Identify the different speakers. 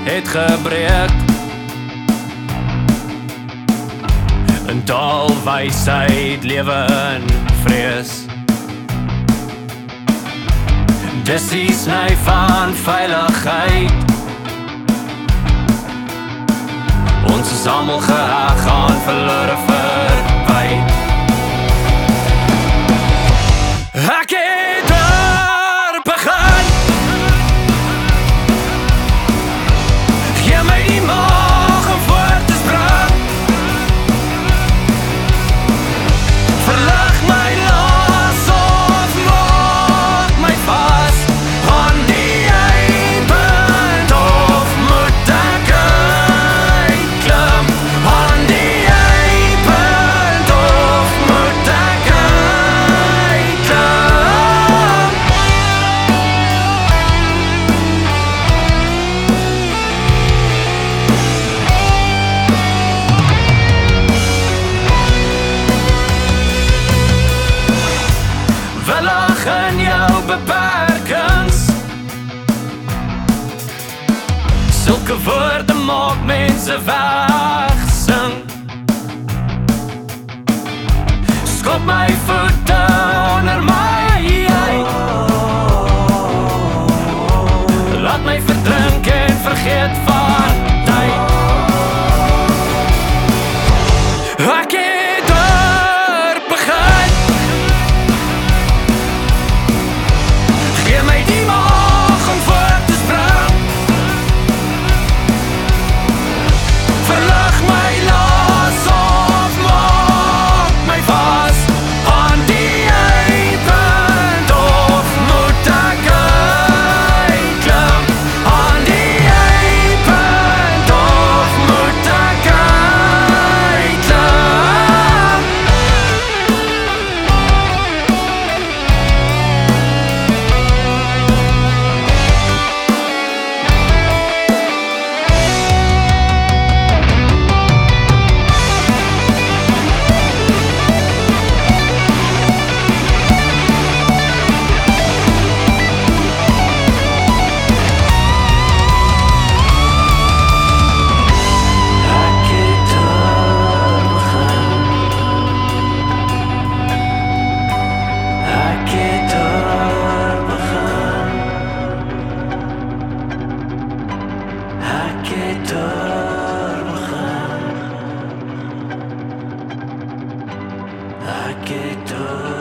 Speaker 1: het gebreek. In taalwysheid lewe in vrees. Dis die sny van veiligheid. Ons is almal geheg aan verlore verwyd. Ek het daar begin. Gee my die mag om voor te sprang. Verlig my los of maak my vas aan die eindpunt, of moet ek uitklim aan die eindpunt, of moet ek uitklim. Verlag in jou beperkings. Sulke woorde maak mense wegsink. Skop my voete onder my uit. Laat my verdrink en vergeet van tyd. Ek het daar begin. Gee my die mag om voor te sprang. Verlig my los of maak my vas aan die eindpunt, of moet ek uitklim aan die eindpunt, of moet ek uitklim. Ek het daar begin. Ek het daar begin. Ek het daar